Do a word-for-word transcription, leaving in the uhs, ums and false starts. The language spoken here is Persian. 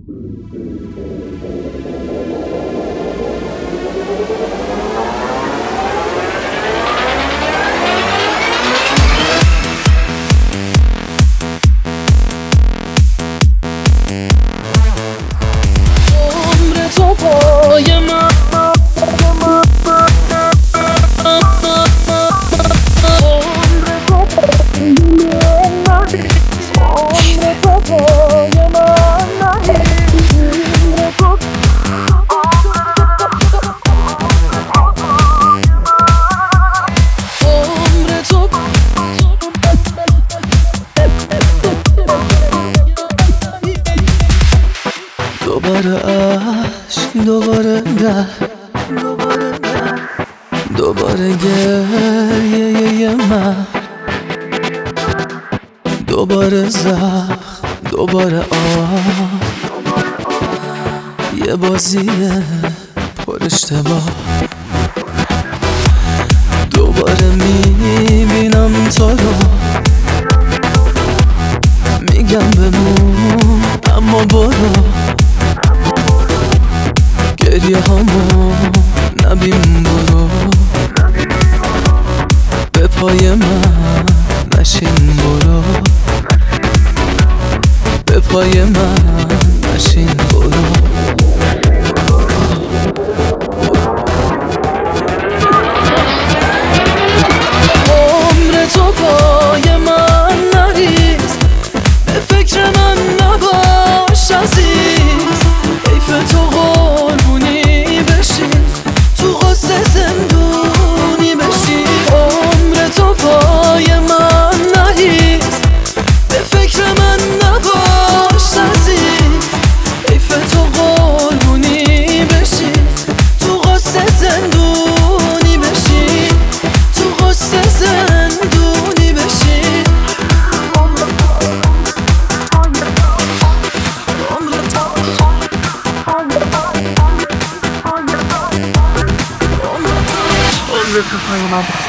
دوباره عشق، دوباره نه، دوباره نه، دوباره گریه من، دوباره زخم، دوباره آه، یه بازیه پر اشتباه. دوباره میبینم تو رو، میگم بمون اما برو، گریه هامو نبین برو، به پای من نشین برو، به پای من نشین برو. عمر تو پای من نریز، به فکر من نباش عزیز، حیف تو قربونی بشی، تو غصه زندونی بشی. عمر تو پای من نریز، به فکر من نباش عزیز، حیف تو قربونی بشی، تو غصه زندونی بشی، تو غصه زندونی بشی. عمر تو پای من